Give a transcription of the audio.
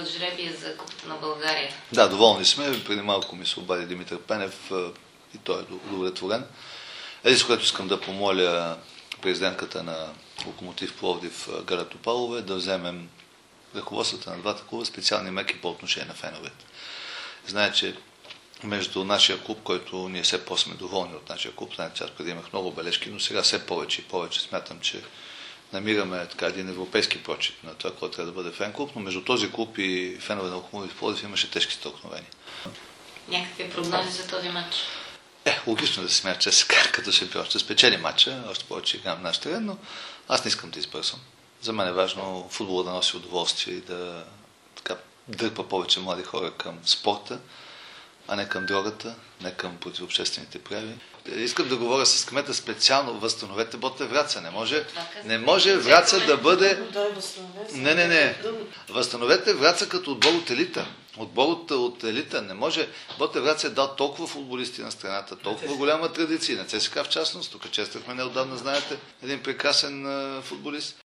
жребия за Купата на България? Да, доволни сме. Преди малко ми се обади Димитър Пенев и той е удовлетворен. С което искам да помоля президентката на Локомотив Пловдив Галя Топалова да вземем ръководствата на двата клуба специални мерки по отношение на феновете. Знае, че между нашия клуб, който ние все по-сме доволни от нашия клуб, знаете, аз преди имах много бележки, но сега все повече и повече смятам, че намираме така един европейски прочит на това, което трябва да бъде фен-клуб, но между този клуб и фенове на Локомотив Пловдив имаше тежки стълкновения. Някакви прогнози за този матч? Логично да се смята, че сега като шампион ще спечели матча, още повече играем наш терен, но аз не искам да избърсвам. За мен е важно футбола да носи удоволствие и да дърпа повече млади хора към спорта, а не към дрогата, не към противообществените прояви. Искам да говоря с кмета специално, възстановете Ботев Враца. Не може Враца да бъде... Не. Възстановете Враца като отбор от елита. Отборът от елита не може. Ботев Враца е дал толкова футболисти на страната, толкова голяма традиция. На ЦСКА в частност, тук чествахме неотдавна, знаете, един прекрасен футболист.